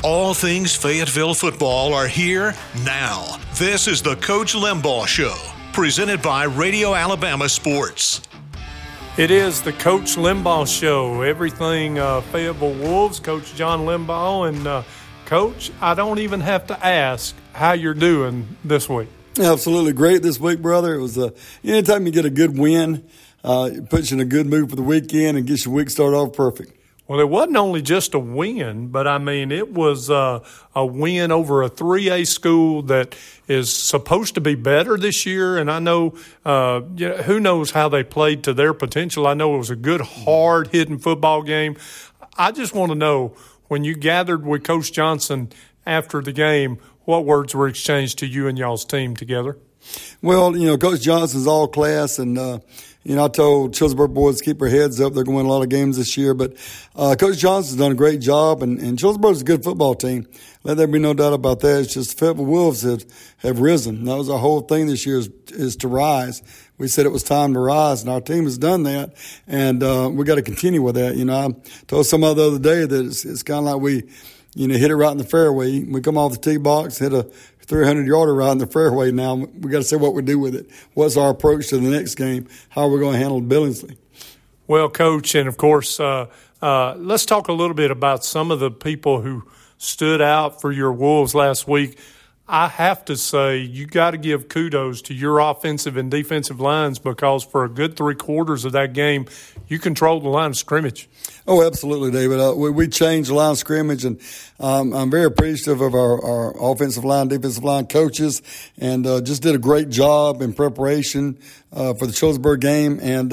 All things Fayetteville football are here now. This is the Coach Limbaugh Show, presented by Radio Alabama Sports. It is the Coach Limbaugh Show. Everything Fayetteville Wolves, Coach John Limbaugh. And, Coach, I don't even have to ask how you're doing this week. Absolutely great this week, brother. It was anytime you get a good win, it puts you in a good mood for the weekend and gets your week started off perfect. Well, it wasn't only just a win, but, I mean, it was a win over a 3A school that is supposed to be better this year. And I know who knows how they played to their potential. I know it was a good, hard-hitting football game. I just want to know, when you gathered with Coach Johnson after the game, what words were exchanged to you and y'all's team together? Well, Coach Johnson's all class, and I told Childersburg boys to keep their heads up. They're going to win a lot of games this year. But Coach Johnson's done a great job, and Childersburg's a good football team. Let there be no doubt about that. It's just the Fayetteville Wolves have risen. That was our whole thing this year is to rise. We said it was time to rise, and our team has done that, and we got to continue with that. I told somebody the other day that it's kind of like we hit it right in the fairway. We come off the tee box, hit a 300-yarder right in the fairway. Now we got to say what we do with it. What's our approach to the next game? How are we going to handle Billingsley? Well, Coach, and of course, let's talk a little bit about some of the people who stood out for your Wolves last week. I have to say, you got to give kudos to your offensive and defensive lines, because for a good 3/4 of that game, you controlled the line of scrimmage. Oh, absolutely, David. We changed the line of scrimmage, and I'm very appreciative of our offensive line, defensive line coaches, and just did a great job in preparation for the Childersburg game. And,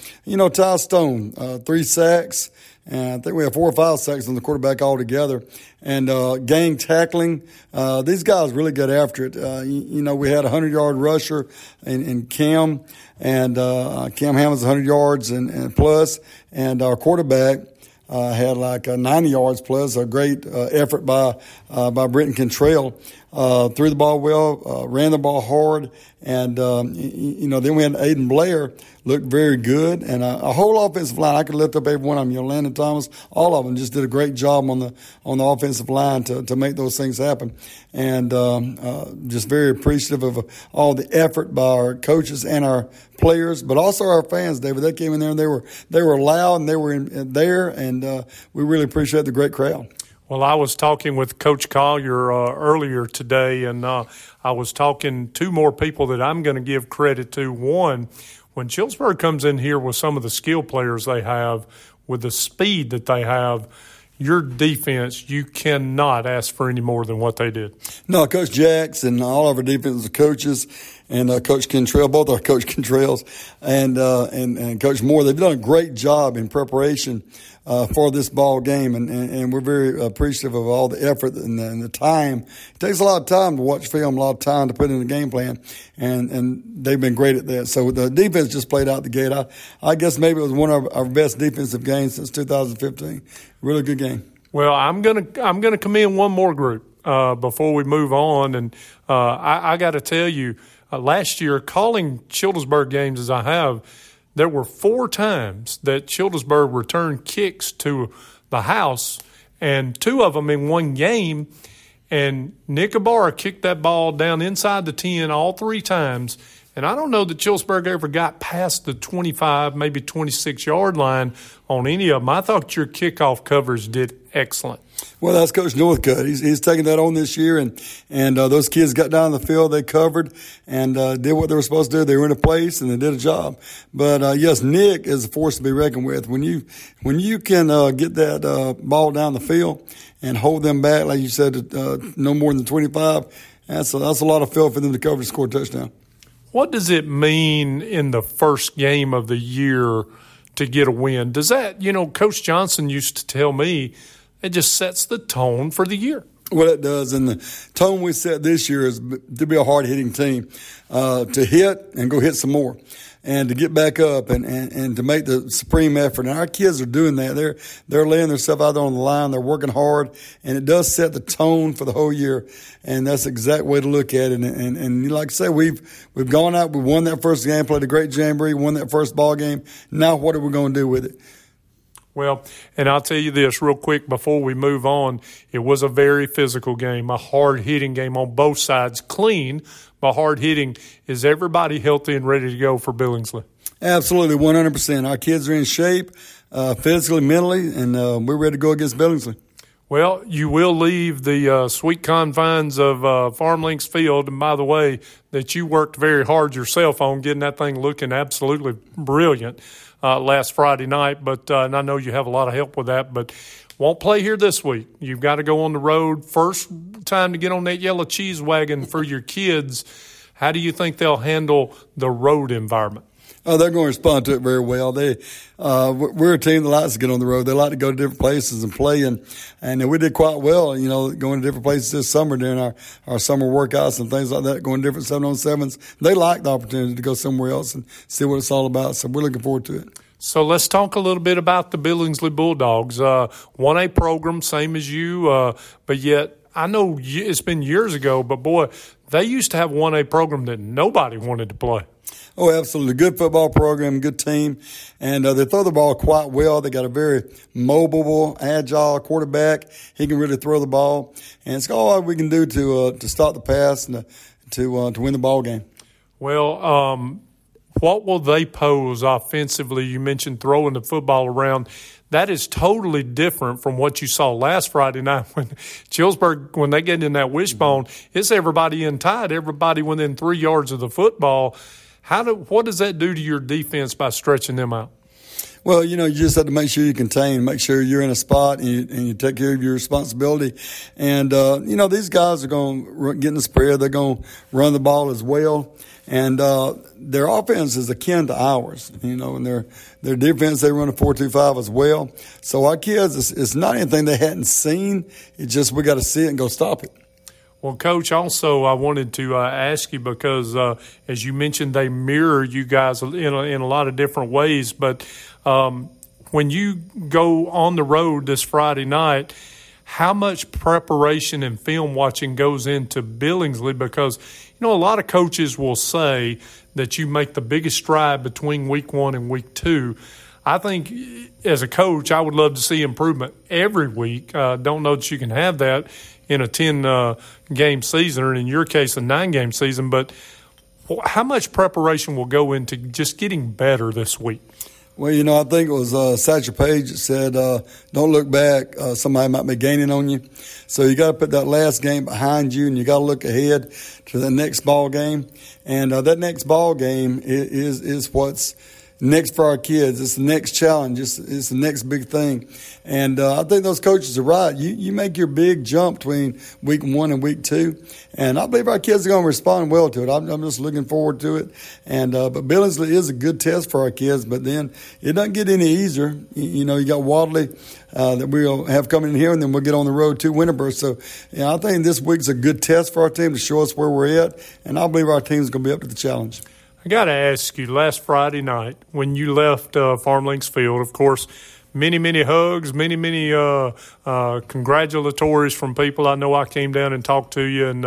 Ty Stone, 3 sacks. And I think we have 4 or 5 sacks on the quarterback altogether. And gang tackling, these guys really got after it. We had a 100-yard rusher in Cam, and Cam Hammonds 100 yards and plus, and our quarterback had like 90 yards plus. A great effort by Brenton Cantrell. Threw the ball well, ran the ball hard, and then we had Aiden Blair, looked very good, and a whole offensive line. I could lift up every one of them. Landon Thomas, all of them just did a great job on the offensive line to make those things happen, and just very appreciative of all the effort by our coaches and our players, but also our fans, David. They came in there and they were loud, and they were there, and we really appreciate the great crowd. Well, I was talking with Coach Collier earlier today, and I was talking to more people that I'm going to give credit to. One, when Childersburg comes in here with some of the skill players they have, with the speed that they have, your defense, you cannot ask for any more than what they did. No, Coach Jacks and all of our defensive coaches and Coach Cantrell, both our Coach Cantrells and Coach Moore, they've done a great job in preparation for this ball game, and we're very appreciative of all the effort and the time. It takes a lot of time to watch film, a lot of time to put in a game plan, and they've been great at that. So the defense just played out the gate. I guess maybe it was one of our best defensive games since 2015. Really good game. Well, I'm gonna commend one more group before we move on, and I got to tell you, last year, calling Childersburg games as I have, there were 4 times that Childersburg returned kicks to the house, and 2 of them in one game. And Nick Ibarra kicked that ball down inside the 10 all 3 times. And I don't know that Childersburg ever got past the 25, maybe 26-yard line on any of them. I thought your kickoff coverage did excellent. Well, that's Coach Northcutt. He's taking that on this year, and those kids got down the field, they covered, and did what they were supposed to do. They were in a place, and they did a job. But yes, Nick is a force to be reckoned with. When you can get that ball down the field and hold them back, like you said, no more than 25, that's a lot of field for them to cover to score a touchdown. What does it mean in the first game of the year to get a win? Does that, Coach Johnson used to tell me, it just sets the tone for the year. Well, it does. And the tone we set this year is to be a hard-hitting team, to hit and go hit some more, and to get back up and to make the supreme effort. And our kids are doing that. They're laying themselves out there on the line. They're working hard, and it does set the tone for the whole year. And that's the exact way to look at it. And like I say, we've gone out, we won that first game, played a great jamboree, won that first ball game. Now what are we going to do with it? Well, and I'll tell you this real quick before we move on. It was a very physical game, a hard-hitting game on both sides. Clean, but hard-hitting. Is everybody healthy and ready to go for Billingsley? Absolutely, 100%. Our kids are in shape physically, mentally, and we're ready to go against Billingsley. Well, you will leave the sweet confines of Farm Links Field. And by the way, that you worked very hard yourself on getting that thing looking absolutely brilliant last Friday night. But and I know you have a lot of help with that, but won't play here this week. You've got to go on the road. First time to get on that yellow cheese wagon for your kids. How do you think they'll handle the road environment? Oh, they're going to respond to it very well. We're a team that likes to get on the road. They like to go to different places and play, and we did quite well, going to different places this summer during our summer workouts and things like that, going to different 7-on-7s. They like the opportunity to go somewhere else and see what it's all about, so we're looking forward to it. So let's talk a little bit about the Billingsley Bulldogs. 1A program, same as you, but yet I know it's been years ago, but boy, they used to have 1A program that nobody wanted to play. Oh, absolutely. Good football program, good team. And they throw the ball quite well. They got a very mobile, agile quarterback. He can really throw the ball. And it's all we can do to stop the pass and to win the ball game. Well, what will they pose offensively? You mentioned throwing the football around. That is totally different from what you saw last Friday night when Chillsburg, when they get in that wishbone, it's everybody in tight, everybody within 3 yards of the football. What does that do to your defense by stretching them out? Well, you just have to make sure you contain, make sure you're in a spot and you take care of your responsibility. And, these guys are going to get in the spread. They're going to run the ball as well. And their offense is akin to ours, and their defense, they run a 4-2-5 as well. So our kids, it's not anything they hadn't seen. It's just we got to see it and go stop it. Well, Coach, also I wanted to ask you because, as you mentioned, they mirror you guys in a lot of different ways. But when you go on the road this Friday night, how much preparation and film watching goes into Billingsley? Because, a lot of coaches will say that you make the biggest stride between week 1 and week 2. I think as a coach, I would love to see improvement every week. Don't know that you can have that in a 10-game season, or in your case, a 9-game season. But how much preparation will go into just getting better this week? Well, I think it was Satchel Paige that said, don't look back. Somebody might be gaining on you. So you got to put that last game behind you, and you got to look ahead to the next ball game. And that next ball game is what's next for our kids. It's the next challenge. It's the next big thing. And I think those coaches are right. You make your big jump between week 1 and week 2. And I believe our kids are going to respond well to it. I'm just looking forward to it. And but Billingsley is a good test for our kids, but then it doesn't get any easier. You got Wadley that we'll have coming in here, and then we'll get on the road to Winterburg. So I think this week's a good test for our team to show us where we're at. And I believe our team's going to be up to the challenge. I got to ask you, last Friday night when you left Farm Links Field, of course, many hugs, many congratulatories from people. I know I came down and talked to you, and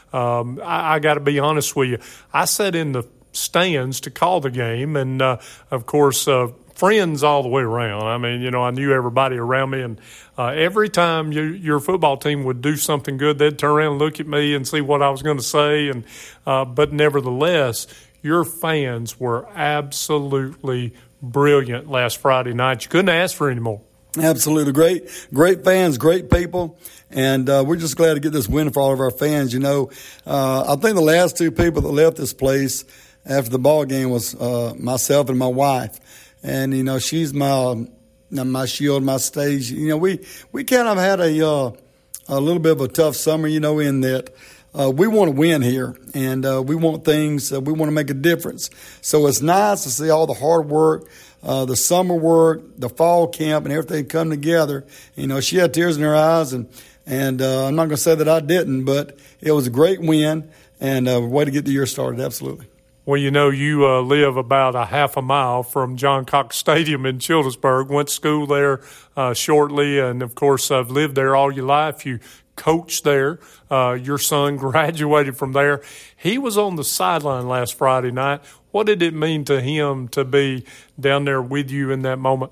I got to be honest with you. I sat in the stands to call the game, and, of course, friends all the way around. I mean, I knew everybody around me, and every time your football team would do something good, they'd turn around and look at me and see what I was going to say. And but nevertheless, your fans were absolutely brilliant last Friday night. You couldn't ask for any more. Absolutely. Great fans, great people. And we're just glad to get this win for all of our fans. I think the last 2 people that left this place after the ball game was myself and my wife. And, she's my shield, my stage. We kind of had a little bit of a tough summer, in that we want to win here, and we want things. We want to make a difference. So it's nice to see all the hard work, the summer work, the fall camp, and everything come together. She had tears in her eyes, and I'm not going to say that I didn't, but it was a great win and a way to get the year started. Absolutely. Well, you live about a half a mile from John Cox Stadium in Childersburg. Went to school there shortly, and of course, I've lived there all your life. You coached there. Your son graduated from there. He was on the sideline last Friday night. What did it mean to him to be down there with you in that moment?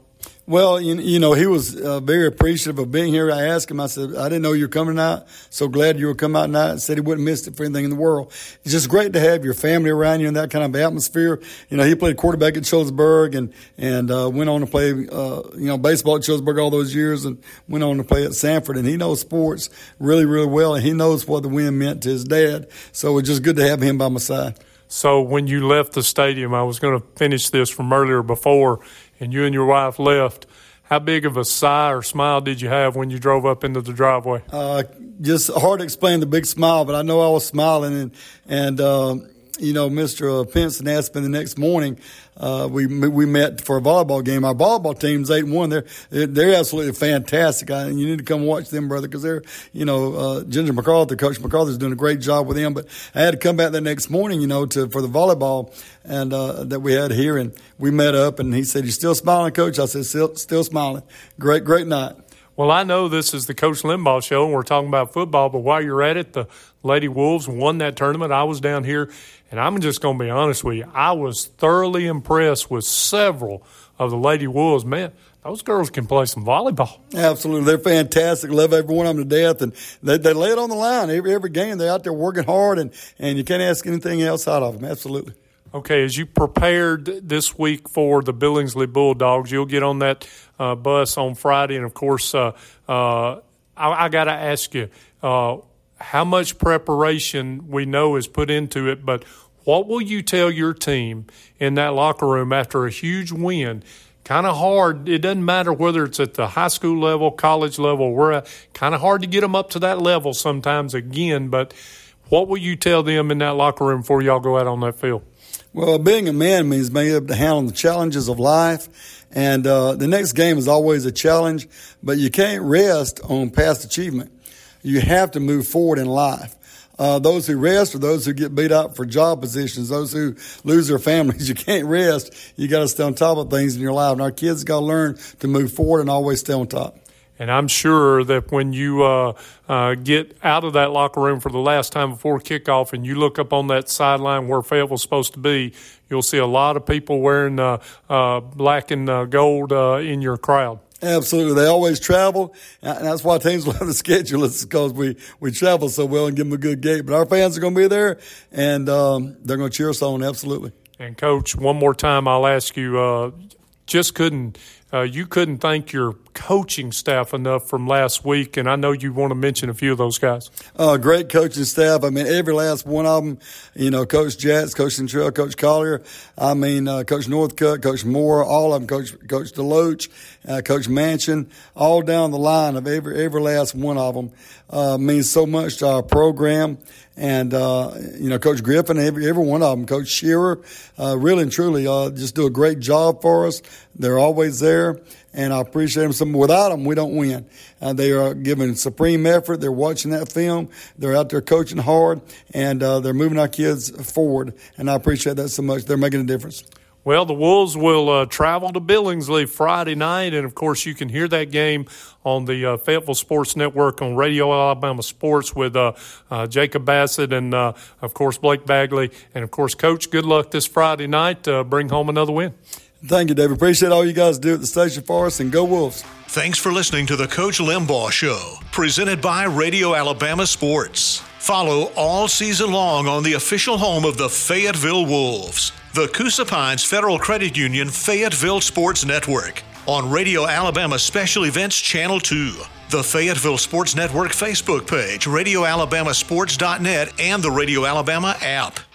Well, you know, he was very appreciative of being here. I asked him, I said, I didn't know you were coming tonight. So glad you were coming out tonight. Said he wouldn't miss it for anything in the world. It's just great to have your family around you in that kind of atmosphere. You know, he played quarterback at Childersburg and went on to play, baseball at Childersburg all those years and went on to play at Sanford. And he knows sports really, really well, and he knows what the win meant to his dad. So it's just good to have him by my side. So when you left the stadium, I was going to finish this from earlier before, and you and your wife left. How big of a sigh or smile did you have when you drove up into the driveway? Just hard to explain the big smile, but I know I was smiling. And Mr. Pinson asked me the next morning. We met for a volleyball game. Our volleyball team's 8-1. They're absolutely fantastic. You need to come watch them, brother, because they're, Ginger McArthur, Coach McArthur's doing a great job with them. But I had to come back the next morning, for the volleyball and that we had here, and we met up. And he said, "You still smiling, Coach?" I said, "Still smiling." Great night. Well, I know this is the Coach Limbaugh Show, and we're talking about football, but while you're at it, the Lady Wolves won that tournament. I was down here, and I'm just going to be honest with you. I was thoroughly impressed with several of the Lady Wolves. Man, those girls can play some volleyball. Absolutely. They're fantastic. Love every one of them to death, and they lay it on the line. Every game, they're out there working hard, and you can't ask anything else out of them. Absolutely. Okay, as you prepared this week for the Billingsley Bulldogs, you'll get on that bus on Friday. And, of course, I got to ask you, how much preparation we know is put into it, but what will you tell your team in that locker room after a huge win? Kind of hard. It doesn't matter whether it's at the high school level, college level. We're kind of hard to get them up to that level sometimes again, but what will you tell them in that locker room before y'all go out on that field? Well, being a man means being able to handle the challenges of life, and the next game is always a challenge, but you can't rest on past achievement. You have to move forward in life. Those who rest are those who get beat up for job positions, those who lose their families. You can't rest. You got to stay on top of things in your life, and our kids got to learn to move forward and always stay on top. And I'm sure that when you get out of that locker room for the last time before kickoff and you look up on that sideline where Fayetteville's supposed to be, you'll see a lot of people wearing black and gold in your crowd. Absolutely. They always travel, and that's why teams love the schedule. It's because we travel so well and give them a good gate. But our fans are going to be there, and they're going to cheer us on, absolutely. And, Coach, one more time I'll ask you, you couldn't thank your coaching staff enough from last week, and I know you want to mention a few of those guys. Great coaching staff. I mean, every last one of them, Coach Jatz, Coach Centrell, Coach Collier, Coach Northcutt, Coach Moore, all of them, Coach DeLoach, Coach Manchin, all down the line of every last one of them means so much to our program. And, Coach Griffin, every one of them, Coach Shearer, really and truly just do a great job for us. They're always there, and I appreciate them. Without them, we don't win. They are giving supreme effort. They're watching that film. They're out there coaching hard, and they're moving our kids forward, and I appreciate that so much. They're making a difference. Well, the Wolves will travel to Billingsley Friday night, and, of course, you can hear that game on the Fayetteville Sports Network on Radio Alabama Sports with Jacob Bassett and, of course, Blake Bagley. And, of course, Coach, good luck this Friday night. Bring home another win. Thank you, David. Appreciate all you guys do at the station for us, and go Wolves. Thanks for listening to the Coach Limbaugh Show, presented by Radio Alabama Sports. Follow all season long on the official home of the Fayetteville Wolves, the Coosa Pines Federal Credit Union Fayetteville Sports Network, on Radio Alabama Special Events Channel 2, the Fayetteville Sports Network Facebook page, RadioAlabamaSports.net, and the Radio Alabama app.